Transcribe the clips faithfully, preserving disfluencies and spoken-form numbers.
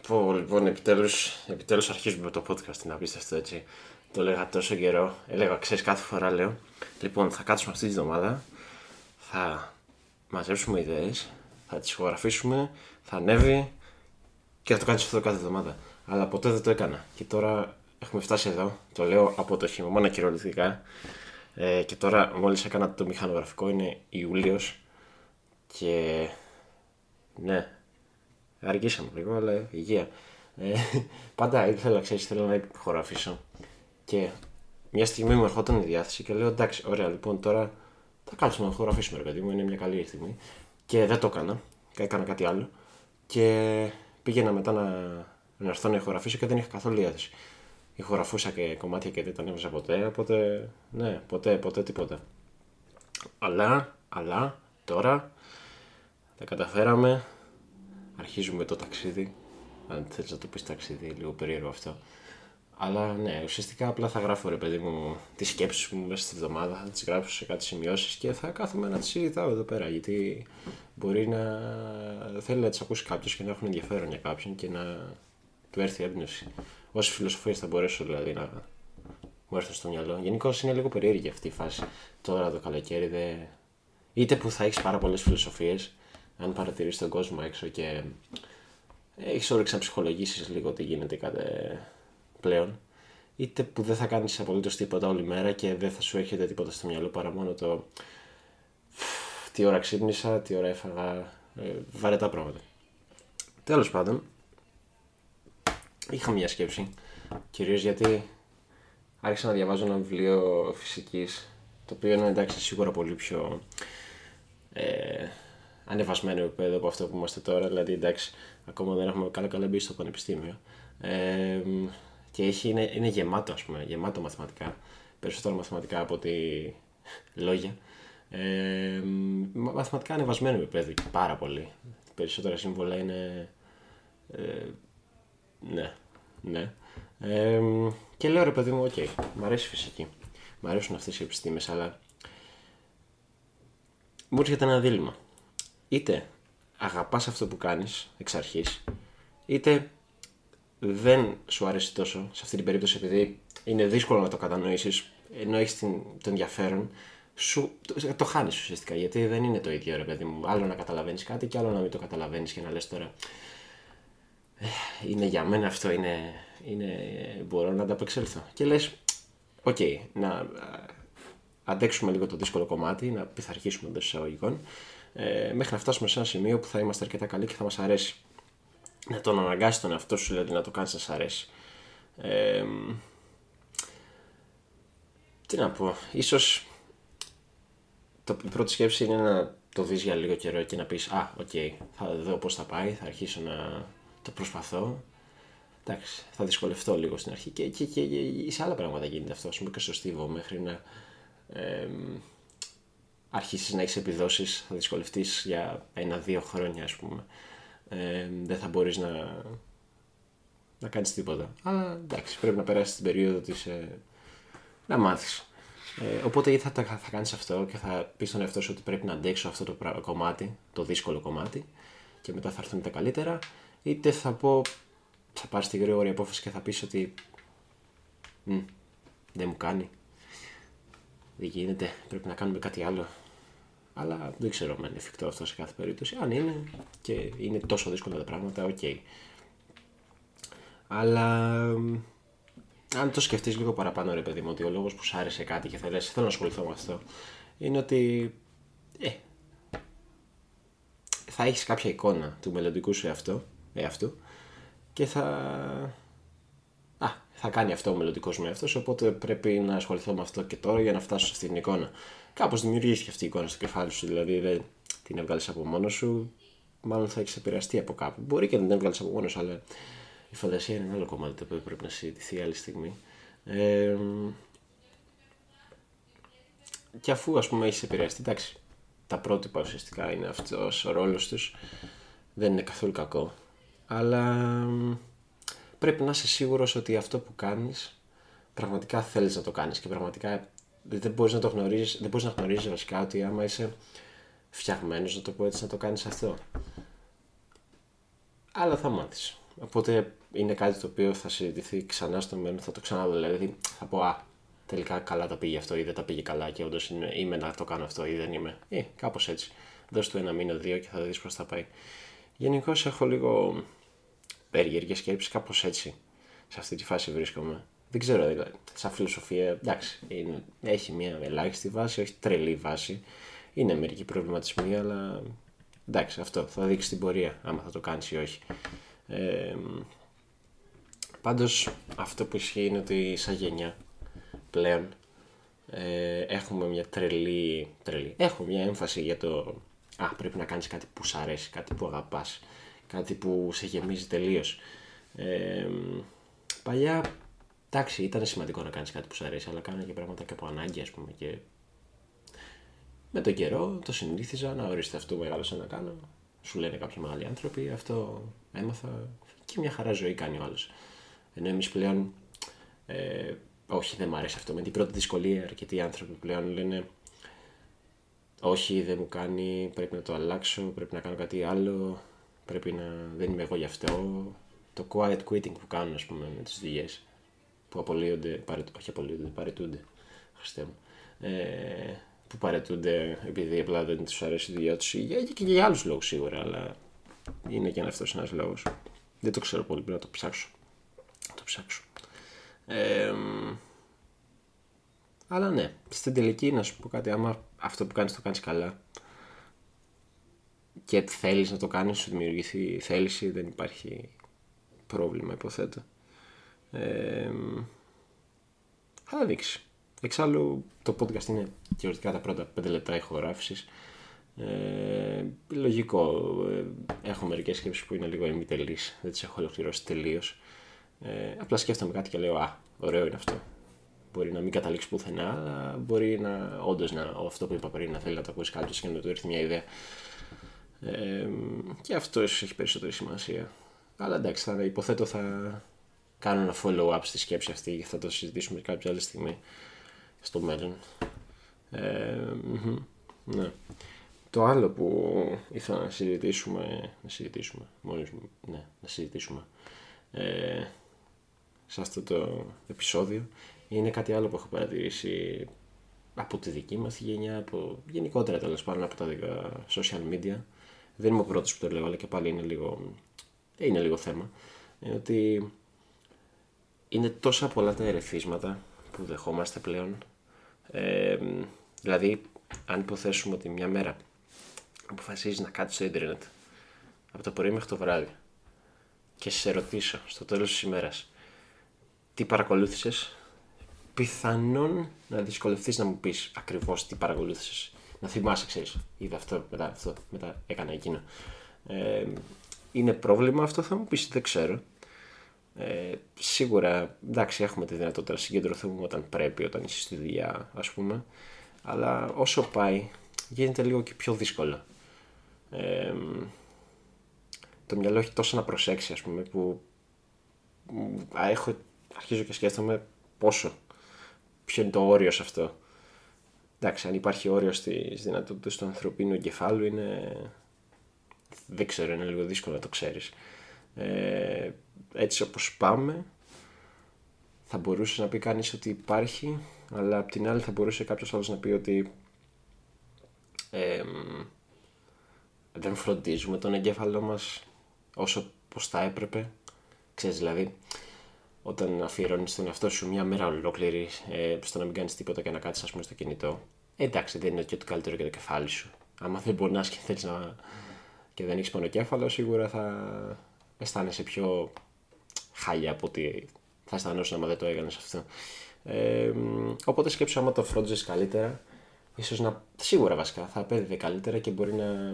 Πω, λοιπόν, επιτέλους, επιτέλους αρχίζουμε το podcast, είναι απίστευτο έτσι. Το έλεγα τόσο καιρό. Έλεγα, ξέρεις, κάθε φορά λέω. Λοιπόν, θα κάτσουμε αυτή τη βδομάδα, θα μαζέψουμε ιδέες, θα τις ηχογραφήσουμε, θα ανέβει και θα το κάνεις αυτό κάθε εβδομάδα. Αλλά ποτέ δεν το έκανα. Και τώρα έχουμε φτάσει εδώ. Το λέω από το χειμώνα κυριολεκτικά. Ε, και τώρα, μόλις έκανα το μηχανογραφικό, είναι Ιούλιος. Και ναι, αργήσαμε λίγο, αλλά υγεία. Ε, πάντα ήθελα, ξέρεις, θέλω να ηχογραφήσω. Και μια στιγμή μου ερχόταν η διάθεση και λέω: εντάξει, ωραία, λοιπόν, τώρα θα κάτσουμε να ηχογραφήσουμε, ρε παιδί μου, είναι μια καλή στιγμή. Και δεν το έκανα, και έκανα κάτι άλλο. Και πήγαινα μετά να, να έρθω να ηχογραφήσω και δεν είχα καθόλου διάθεση. Ηχογραφούσα και κομμάτια και δεν τα ανέβαζα ποτέ, οπότε ναι, ποτέ, ποτέ τίποτα. Αλλά, αλλά, τώρα τα καταφέραμε. Αρχίζουμε το ταξίδι. Αν θέλεις να το πεις ταξίδι, λίγο περίεργο αυτό. Αλλά ναι, ουσιαστικά απλά θα γράφω, ρε παιδί μου, τις σκέψεις μου μέσα στη βδομάδα. Θα τις γράψω σε κάτι σημειώσεις και θα κάθομαι να τις συζητάω εδώ πέρα. Γιατί μπορεί να θέλει να τις ακούσει κάποιος και να έχουν ενδιαφέρον για κάποιον και να του έρθει έμπνευση. Όσες φιλοσοφίες θα μπορέσω δηλαδή να μου έρθουν στο μυαλό. Γενικώς είναι λίγο περίεργη αυτή η φάση. Τώρα το καλοκαίρι δε... είτε που θα έχεις πάρα πολλές φιλοσοφίες, αν παρατηρήσεις τον κόσμο έξω και έχεις όρεξη να ψυχολογήσεις λίγο τι γίνεται κάθε πλέον, είτε που δεν θα κάνεις απολύτως τίποτα όλη μέρα και δεν θα σου έρχεται τίποτα στο μυαλό παρά μόνο το τι ώρα ξύπνησα, τι ώρα έφαγα, ε, βαρετά πράγματα. Τέλος πάντων, είχα μια σκέψη, κυρίως γιατί άρχισα να διαβάζω ένα βιβλίο φυσικής, το οποίο είναι εντάξει σίγουρα πολύ πιο ε, ανεβασμένο επίπεδο από αυτό που είμαστε τώρα, δηλαδή εντάξει ακόμα δεν έχουμε καλά καλά μπει στο πανεπιστήμιο. Ε, και έχει, είναι, είναι γεμάτο, ας πούμε, γεμάτο μαθηματικά, περισσότερο μαθηματικά από ότι λόγια. Ε, μαθηματικά ανεβασμένο επίπεδο και πάρα πολύ. Περισσότερα σύμβολα είναι ε, ναι, ναι. Ε, και λέω ρε παιδί μου, οκ, okay, μ' αρέσει η φυσική, μ' αρέσουν αυτές οι επιστήμες, αλλά μου έρχεται ένα δίλημμα. Είτε αγαπάς αυτό που κάνεις εξ αρχής, είτε δεν σου αρέσει τόσο σε αυτή την περίπτωση, επειδή είναι δύσκολο να το κατανοήσεις, ενώ έχεις το ενδιαφέρον, σου, το, το χάνεις ουσιαστικά, γιατί δεν είναι το ίδιο ρε παιδί μου. Άλλο να καταλαβαίνεις κάτι και άλλο να μην το καταλαβαίνεις και να λες τώρα είναι για μένα αυτό, είναι, είναι, μπορώ να ανταπεξέλθω. Και λες, οκ, okay, να αντέξουμε λίγο το δύσκολο κομμάτι, να πειθαρχήσουμε εντός εισαγωγικών, ε, μέχρι να φτάσουμε σε ένα σημείο που θα είμαστε αρκετά καλοί και θα μας αρέσει. Να τον αναγκάσει τον εαυτό σου, δηλαδή να το κάνεις να σ' αρέσει. Ε, τι να πω, ίσως το, η πρώτη σκέψη είναι να το δεις για λίγο καιρό και να πεις α, οκ, okay, θα δω πώς θα πάει, θα αρχίσω να το προσπαθώ. Εντάξει, θα δυσκολευτώ λίγο στην αρχή και, και, και, και σε άλλα πράγματα γίνεται αυτό, ας πούμε και στο στίβο, μέχρι να ε, αρχίσεις να έχεις επιδόσεις, θα δυσκολευτείς για ένα-δύο χρόνια, ας πούμε. Ε, δεν θα μπορείς να, να κάνεις τίποτα. Αλλά εντάξει, πρέπει να περάσεις την περίοδο της ε, να μάθεις. Ε, οπότε ή θα, θα, θα κάνεις αυτό και θα πεις στον εαυτό σου ότι πρέπει να αντέξω αυτό το πρα... κομμάτι, το δύσκολο κομμάτι, και μετά θα έρθουν τα καλύτερα, είτε θα πω, θα πάρεις τη γρήγορη απόφαση και θα πεις ότι δεν μου κάνει, δεν γίνεται, πρέπει να κάνουμε κάτι άλλο. Αλλά δεν ξέρω αν είναι εφικτό αυτό σε κάθε περίπτωση. Αν είναι και είναι τόσο δύσκολα τα πράγματα, οκ. Okay. Αλλά αν το σκεφτείς λίγο παραπάνω, ρε παιδί μου, ότι ο λόγος που σ' άρεσε κάτι και θα λες θέλω να ασχοληθώ με αυτό, είναι ότι ε, θα έχεις κάποια εικόνα του μελλοντικού σου εαυτό, εαυτού και θα, α, θα κάνει αυτό ο μελλοντικός μου εαυτός, οπότε πρέπει να ασχοληθώ με αυτό και τώρα για να φτάσω σε αυτή την εικόνα. Κάπως δημιουργήθηκε αυτή η εικόνα στο κεφάλι σου, δηλαδή δεν την έβγαλες από μόνος σου, μάλλον θα έχεις επηρεαστεί από κάπου. Μπορεί και να την έβγαλες από μόνος, αλλά η φαντασία είναι ένα άλλο κομμάτι το οποίο πρέπει να συζητηθεί άλλη στιγμή. Ε, και αφού ας πούμε έχεις επηρεαστεί, εντάξει, τα πρότυπα ουσιαστικά είναι αυτός ο ρόλος τους, δεν είναι καθόλου κακό, αλλά πρέπει να είσαι σίγουρος ότι αυτό που κάνεις πραγματικά θέλεις να το κάνεις και πραγματικά δεν μπορείς να το γνωρίζεις, δεν μπορείς να γνωρίζεις βασικά ότι άμα είσαι φτιαγμένος, να το πω έτσι, να το κάνεις αυτό. Αλλά θα μάθεις. Οπότε είναι κάτι το οποίο θα συζητηθεί ξανά στο μέλλον, θα το ξαναδώ. Δηλαδή θα πω, α, τελικά καλά τα πήγε αυτό ή δεν τα πήγε καλά και όντως είμαι να το κάνω αυτό ή δεν είμαι. Ε, κάπως έτσι. Δώσ' του ένα μήνα, δύο και θα δεις πώς θα πάει. Γενικώς έχω λίγο περίεργες σκέψεις, κάπως έτσι. Σε αυτή τη φάση βρίσκομαι. Δεν ξέρω, δηλαδή, σαν φιλοσοφία, εντάξει, είναι, έχει μια ελάχιστη βάση, όχι τρελή βάση. Είναι μερικοί προβληματισμοί, αλλά εντάξει, αυτό θα δείξει την πορεία, άμα θα το κάνεις ή όχι. Ε, πάντως, αυτό που ισχύει είναι ότι σαν γενιά πλέον ε, έχουμε μια τρελή, τρελή, έχουμε μια έμφαση για το α, πρέπει να κάνεις κάτι που σ' αρέσει, κάτι που αγαπάς, κάτι που σε γεμίζει τελείως. Ε, παλιά, εντάξει, ήταν σημαντικό να κάνεις κάτι που σ' αρέσει, αλλά κάνω και πράγματα και από ανάγκη, ας πούμε, και με τον καιρό το συνήθιζα να ορίστε αυτό που μεγάλωσα να κάνω. Σου λένε κάποιοι μεγάλοι άνθρωποι, αυτό έμαθα και μια χαρά ζωή κάνει ο άλλος. Ενώ εμείς πλέον, ε, όχι δεν μ' αρέσει αυτό, με την πρώτη δυσκολία αρκετοί άνθρωποι πλέον λένε όχι δεν μου κάνει, πρέπει να το αλλάξω, πρέπει να κάνω κάτι άλλο, πρέπει να, δεν είμαι εγώ γι' αυτό. Το quiet quitting που κάνουν, ας πούμε, με τις δουλειές που απολύονται, παρε, όχι απολύονται, παρετούνται, Χριστέ μου, ε, που παρετούνται επειδή απλά δεν τους αρέσει η δουλειά τους ή και για άλλους λόγους σίγουρα, αλλά είναι και αυτός ένας λόγος. Δεν το ξέρω πολύ, πρέπει να το ψάξω. Το ψάξω. Ε, αλλά ναι, στην τελική να σου πω κάτι, άμα αυτό που κάνεις το κάνεις καλά και θέλεις να το κάνεις, σου δημιουργηθεί θέληση, δεν υπάρχει πρόβλημα, υποθέτω. Ε, θα δείξει. Εξάλλου το podcast είναι θεωρητικά τα πρώτα πέντε λεπτά ηχογράφησης. Ε, λογικό. Ε, έχω μερικές σκέψεις που είναι λίγο ημιτελείς, δεν τις έχω ολοκληρώσει τελείως. Ε, απλά σκέφτομαι κάτι και λέω α, ωραίο είναι αυτό. Μπορεί να μην καταλήξει πουθενά, αλλά μπορεί να όντως να, αυτό που είπα πριν, να θέλει να το ακούσει κάποιος και να του έρθει μια ιδέα. Ε, και αυτό ίσως έχει περισσότερη σημασία. Αλλά εντάξει, θα, υποθέτω θα κάνω ένα follow-up στη σκέψη αυτή και θα το συζητήσουμε κάποια άλλη στιγμή στο μέλλον. Ε, ναι. Το άλλο που ήθελα να συζητήσουμε, να συζητήσουμε, μόλις μου, ναι, να συζητήσουμε ε, σε αυτό το επεισόδιο είναι κάτι άλλο που έχω παρατηρήσει από τη δική μας τη γενιά, από, γενικότερα τέλος πάντων από τα δικά social media. Δεν είμαι ο πρώτος που το λέω, αλλά και πάλι είναι λίγο, είναι λίγο θέμα. Είναι ότι είναι τόσα πολλά τα ερεθίσματα που δεχόμαστε πλέον. Ε, δηλαδή, αν υποθέσουμε ότι μια μέρα αποφασίζεις να κάτσεις στο ίντερνετ από το πρωί μέχρι το βράδυ και σε ρωτήσω στο τέλος της ημέρας τι παρακολούθησες, πιθανόν να δυσκολευτείς να μου πεις ακριβώς τι παρακολούθησες. Να θυμάσαι, ξέρεις, είδα αυτό, μετά αυτό, μετά έκανα εκείνο. Ε, είναι πρόβλημα αυτό, θα μου πεις, δεν ξέρω. Ε, σίγουρα, εντάξει, έχουμε τη δυνατότητα να συγκεντρωθούμε όταν πρέπει, όταν είσαι στη δουλειά, ας πούμε. Αλλά όσο πάει, γίνεται λίγο και πιο δύσκολο. Ε, το μυαλό έχει τόσο να προσέξει, ας πούμε, που α, έχω, αρχίζω και σκέφτομαι πόσο, ποιο είναι το όριο σε αυτό. Εντάξει, αν υπάρχει όριο στις δυνατότητες του ανθρωπίνου εγκεφάλου, είναι, δεν ξέρω, είναι λίγο δύσκολο να το ξέρεις. Ε, έτσι όπως πάμε, θα μπορούσε να πει κανείς ότι υπάρχει, αλλά απ' την άλλη θα μπορούσε κάποιος άλλος να πει ότι ε, δεν φροντίζουμε τον εγκέφαλό μας όσο πως θα έπρεπε. Ξέρεις, δηλαδή, όταν αφιερώνεις τον εαυτό σου μια μέρα ολόκληρη ε, στο να μην κάνεις τίποτα και να κάτσεις, ας πούμε, στο κινητό, ε, εντάξει, δεν είναι και το καλύτερο για το κεφάλι σου. Άμα δεν πονάς και θέλεις να και δεν έχεις πονοκέφαλο, σίγουρα θα αισθάνεσαι πιο χάλια από ότι θα αισθανόσουν άμα δεν το έκανες αυτό. Ε, οπότε σκέψου, άμα το φρόντιζες καλύτερα, ίσως να, σίγουρα βασικά θα απέδιδε καλύτερα και μπορεί να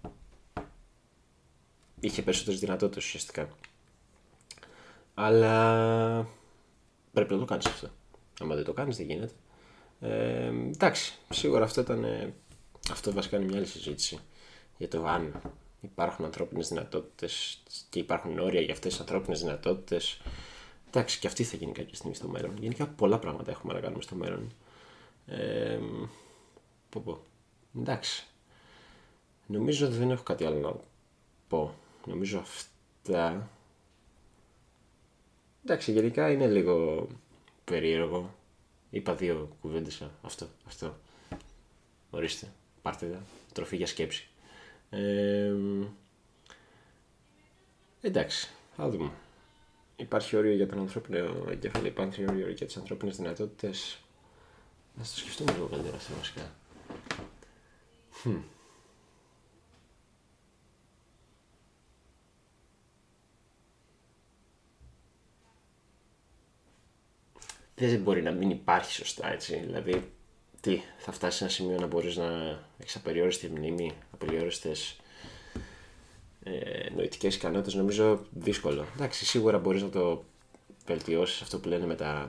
είχε περισσότερες δυνατότητες ουσιαστικά. Αλλά πρέπει να το κάνεις αυτό. Άμα δεν το κάνεις δεν γίνεται. Ε, εντάξει, σίγουρα αυτό ήταν, αυτό βασικά είναι μια άλλη συζήτηση για το αν υπάρχουν ανθρώπινες δυνατότητες και υπάρχουν όρια για αυτές τις ανθρώπινες δυνατότητες. Εντάξει, και αυτή θα γίνει κάποια στιγμή στο μέλλον. Γενικά πολλά πράγματα έχουμε να κάνουμε στο μέλλον. Ε, πω πω. Εντάξει. Νομίζω ότι δεν έχω κάτι άλλο να πω. Νομίζω αυτά. Εντάξει, γενικά είναι λίγο περίεργο. Είπα δύο κουβέντες. Αυτό, αυτό. Ορίστε, πάρτε τα. Τροφή για σκέψη. Ε, εντάξει, θα δούμε. Υπάρχει όριο για τον ανθρώπινο εγκέφαλο, υπάρχει όριο για τις ανθρώπινες δυνατότητες. Να το σκεφτούμε λίγο καλύτερα αυτό βασικά. Hm. Δεν μπορεί να μην υπάρχει σωστά, έτσι. Δηλαδή, τι, θα φτάσει σε ένα σημείο να μπορείς να έχεις απεριόριστη μνήμη, απεριόριστες ε, νοητικές ικανότητες, νομίζω δύσκολο. Εντάξει, σίγουρα μπορείς να το βελτιώσεις, αυτό που λένε με τα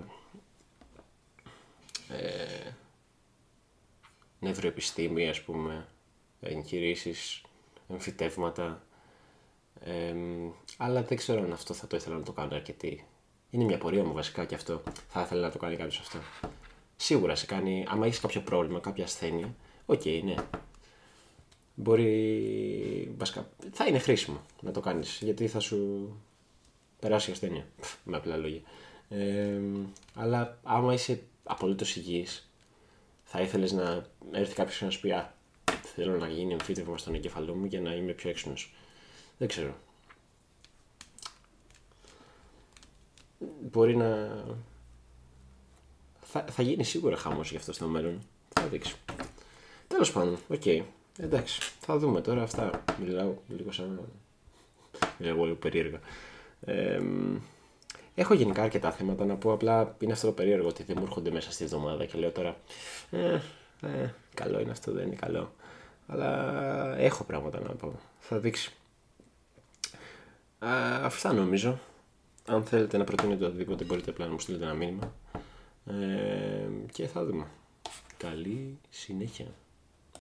ε, νευροεπιστήμη, ας πούμε, εγχειρήσεις, εμφυτεύματα, ε, αλλά δεν ξέρω αν αυτό θα το ήθελα να το κάνω αρκετή. Είναι μια πορεία μου βασικά και αυτό. Θα ήθελα να το κάνει κάποιος αυτό. Σίγουρα σε κάνει, άμα έχεις κάποιο πρόβλημα, κάποια ασθένεια, οκ, okay, ναι. Μπορεί, βασικά, θα είναι χρήσιμο να το κάνεις, γιατί θα σου περάσει η ασθένεια, με απλά λόγια. Ε, αλλά άμα είσαι απολύτως υγιής, θα ήθελες να έρθει κάποιος και να σου πει «Α, θέλω να γίνει εμφύτευμα στον εγκέφαλό μου για να είμαι πιο έξυπνος». Δεν ξέρω. Μπορεί να... Θα, θα γίνει σίγουρα χαμός γι' αυτό στο μέλλον. Θα δείξει. Τέλος πάντων, οκ. Okay. Εντάξει, θα δούμε τώρα αυτά. Μιλάω λίγο σαν... Μιλάω λίγο περίεργα. Ε, έχω γενικά αρκετά θέματα να πω, απλά είναι αυτό το περίεργο ότι δεν μου έρχονται μέσα στη εβδομάδα και λέω τώρα ε, ε, καλό είναι αυτό, δεν είναι καλό. Αλλά έχω πράγματα να πω. Θα δείξει. Α, αυτά νομίζω. Αν θέλετε να προτείνετε οτιδήποτε μπορείτε απλά να μου στείλετε ένα μήνυμα. Ε, και θα δούμε. Καλή συνέχεια.